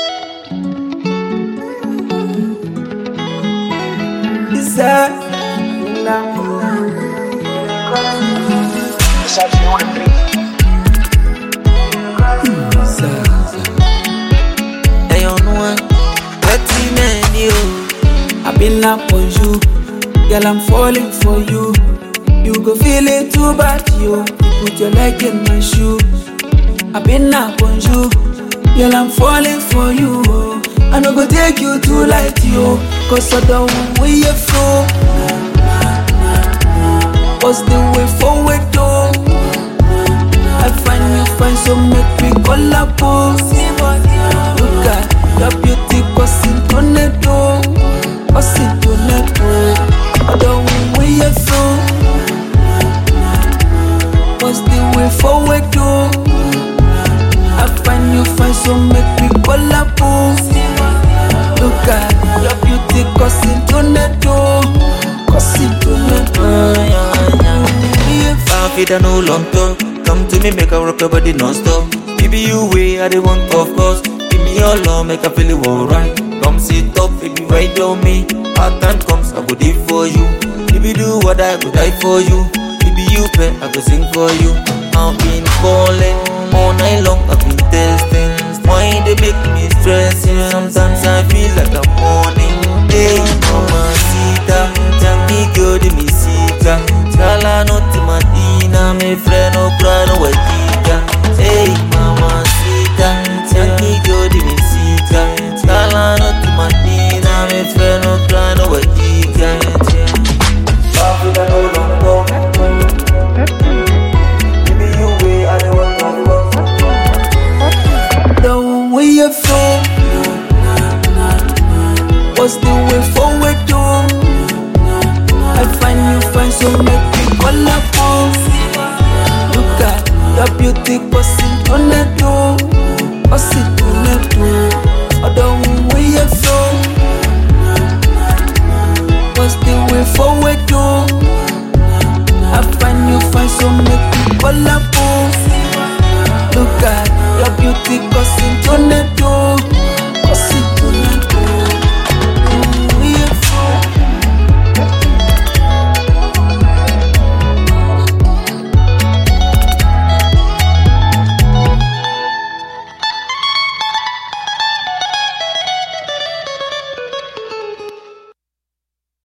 I've been up on you, girl, I'm falling for you. You go feel it too bad, yo. You put your leg in my shoe. I've been up on you, girl, I'm falling for you. I no go take you too light, yo. Cause I don't want where you flow. What's the way forward, though? I find you fine, so make me collabo. Look at your beauty, cause in tornado. Cause in tornado. I don't want where you flow. What's the way forward, though? I find you fine, so make me collabo. Look at your beauty, cause in tornado. Cause in tornado. If I no long talk, come to me, make I rock your body non-stop. Baby, you way, I don't want, of course. Give me your love, make I feel it alright. Come sit up, baby, right on me. Hard time comes, I go deep for you. Baby, do what I go die for you. Baby, you pay, I go sing for you. I've been calling all night long, I've been testing. Why they make me stressing? Sometimes I feel like I'm mourning. Hey, mama, sita, janky girl, me sita. Chala no timatina, me friend no cry no wajita. Hey, mama, sita, janky girl, me sita. Chala no timatina, me friend no cry no wajita. Africa no long talk. Give you way, I don't want no love. The way you flow. What's the way forward, though? I find you fine, so make me collabo. Look at your beauty, cause in tornado. Cause in tornado. I don't want where you flow. What's the way forward, though? I find you fine, so make